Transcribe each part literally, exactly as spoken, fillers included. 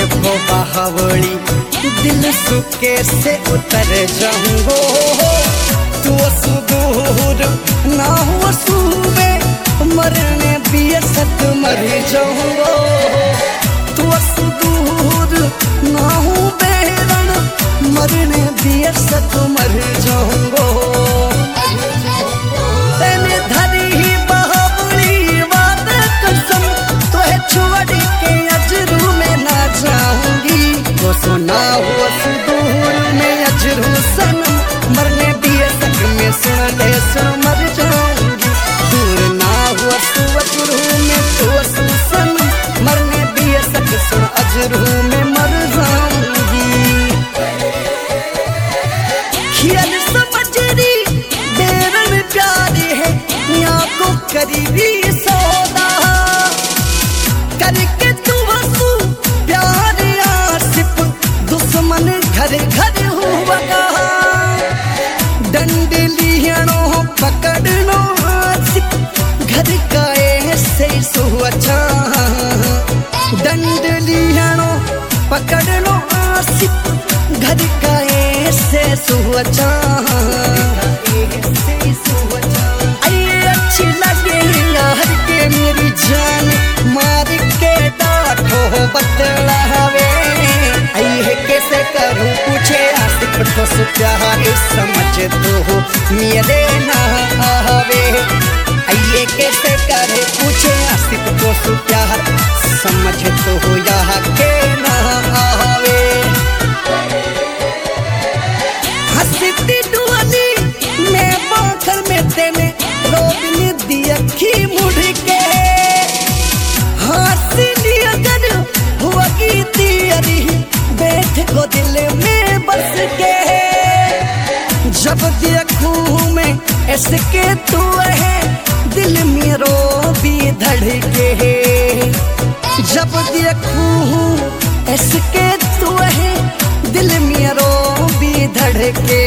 देखो बावली दिल सुके से उतर जाऊंगो। तू सुदूर ना हो सूबे मरने भी सत मर जाऊंगो। तू सुदूर ना हो बेरन मरने भी सत मर जाऊंगो। तेने धरी बावली वाद कसम तो है छोड़ के अजरू में ना जाऊंगी। वो सुना हुआ सुदूर में अजरू सनम मरने भी सक में सुन ले सुन मर जाऊंगी। दूर ना हुआ सुअजरू में तो सनम मरने भी सक सुन अजरू में मर जाऊंगी। खियल समझरी बेरन प्यारी है यहाँ को करीबी सौदा करके तू हंसू प्यार आसिफ दुश्मन घर घर हुआ। डंड लियनो पकड़नो आसिफ घर का ऐसे सुअचा। डंड लियनो पकड़नो आसिफ घर का ऐसे सुअचा। अच्छी लगे यार के मेरी जान मार के डाठो बतलावे। आई कैसे करूं पूछे आसिफ तो सुप्यार समझ तो मेरे ना आवे। आइए कैसे करे पूछे आसिफ तो सुप्यार समझ तो यहाँ के ना आवे। हंसती दुआनी मैं बाखर में तेने रोबनी दी अखी मुड़ के। हंसी अगर हुआ की तेरी बैठ को दिल में बस के। जब देखूं मैं इसके तू है दिल मेरो भी धड़के। जब देखूं इसके तू है दिल मेरो भी धड़के।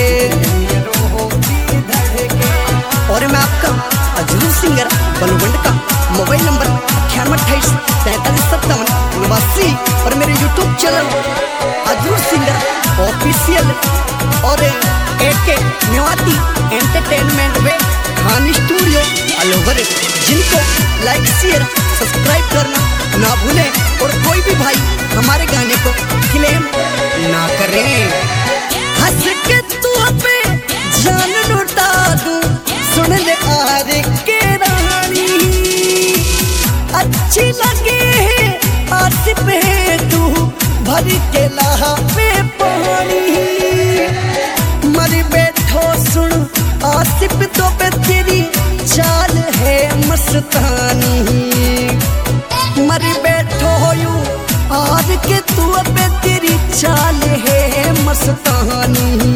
और मैं आपका अजरू सिंगर बलवंड का मोबाइल नंबर अठानवे अट्ठाईस तैंतालीस सत्तावन नवासी और मेरे YouTube channel Ajru singer official और एके मेवाती एंटरटेनमेंट वे खान स्टूडियो अलोवर जिनको लाइक शेयर सब्सक्राइब करना ना भूलें। और कोई भी भाई हमारे गाने को क्लेम ना करें। हंस के तू पे जान लुटा दूं सुन ले आर के रानी। अच्छी लगे है आसिफ है तू भर के लाहा पे पानी। मर बैठो सुन आसिफ तो पे तेरी चाल है मस्तानी। मर बैठो यू आज के तू पे तेरी चाल है मस्तानी।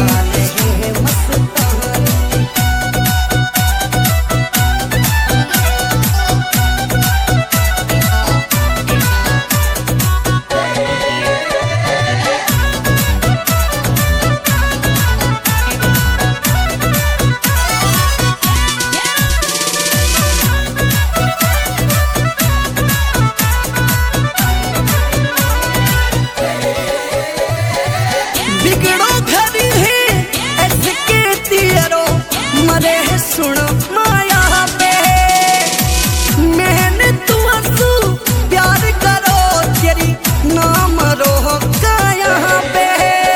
सुनो माया पे मैंने तू हंसू प्यार करो तेरी नाम रो का यहाँ पे।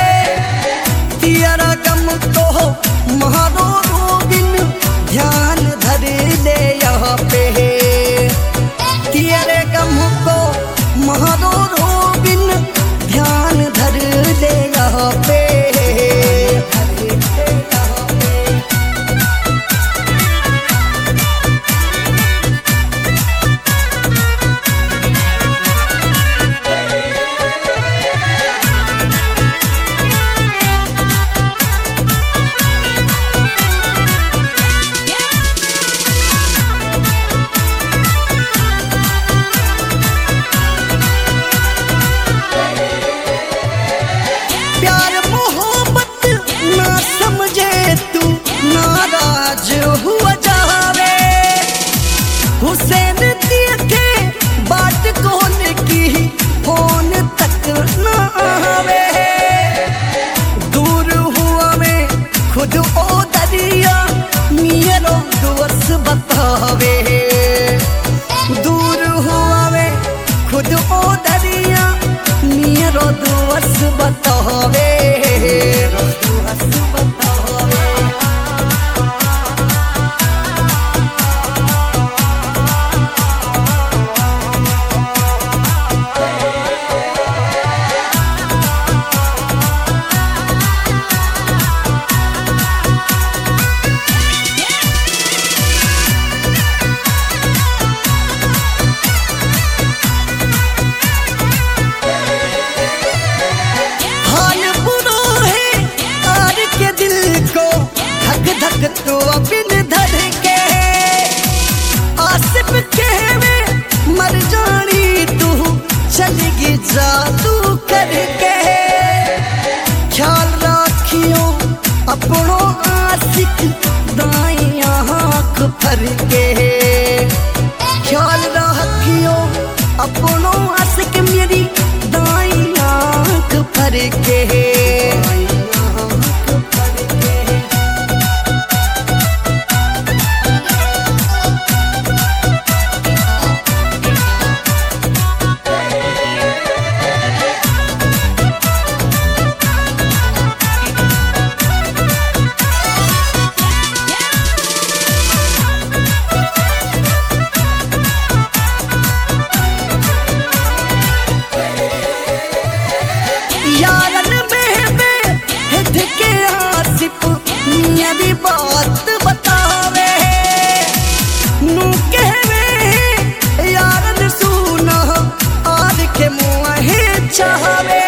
तेरा गम तो मारो रोबिन ध्यान धर ले यहाँ पे। तेरे गम को मारो रोबिन ध्यान धर ले यहाँ पे। हुसैन देखे बाट कौन की फोन दोस्त बतावे दूर हुआवे खुद ओ दरिया मेरा दोस्त बतावे दोस्त बतावे धक तो बिन धर के आसिफ कहवे मर जानी तू चलेगी जादू करके ख्याल रखियो अपनो आशिक दाई आँख भर के ख्याल रखियो अपनो आशिक मेरी दाई आँख भर के मेरी बात बतावे नू कहवे यारन सुना आद के मुँहे चाहवे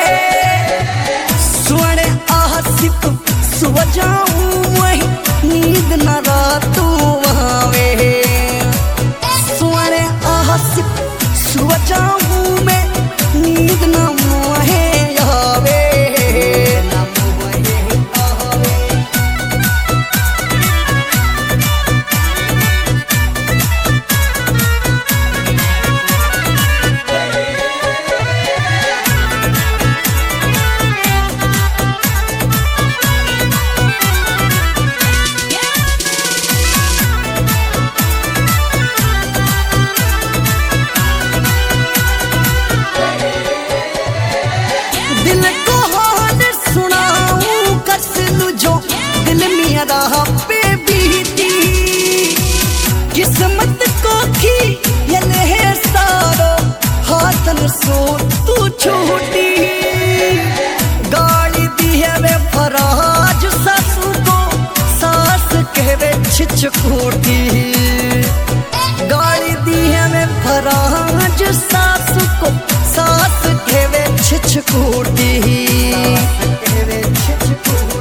सुने आसिफ सुव जाऊं वही नींद न रातू आवे सुने आसिफ सुव जाऊं मैं नींद न मुँहे आवे दिल को हाल सुनाऊं कसलू जो दिल मेरा पे बीती किस्मत को खी यले है सारो हाथन सो तू छोटी गाली दी है वे फराज सासू को सास कहवे छिचकोटी गाली दी है वे फराज सासू को सास कहवे छिचकोटी कहवे छिचकोटी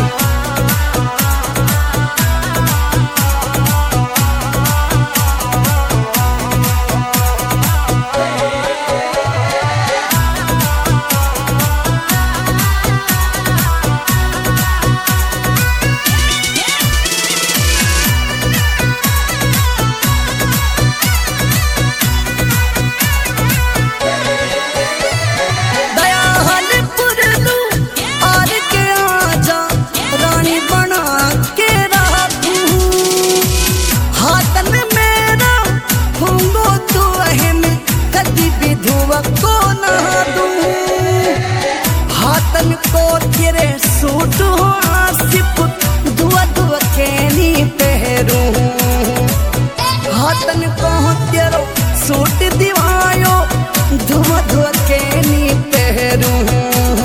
को ना दूं हाथन को तेरे सूट हो आसिफ दुआ दुआ कहनी पहरूं हाथन को तेरो सूट दिवायो दुआ दुआ कहनी पहरूं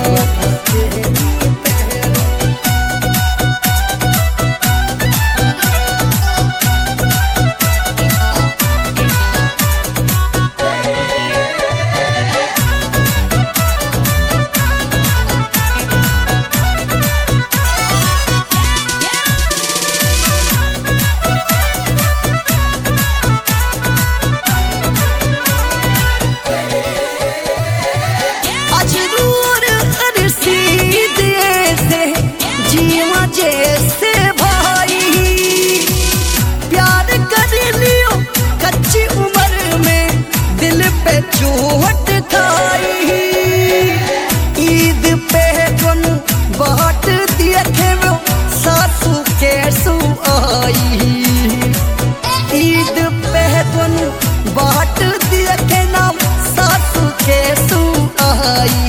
जैसे भाई प्यार कर लियो कच्ची उम्र में दिल पे चोट खाई ईद पे गुन बाट दिए थे वो सासू कैसू आई कवनु बाट दिया के नाम सासू के सुहाई।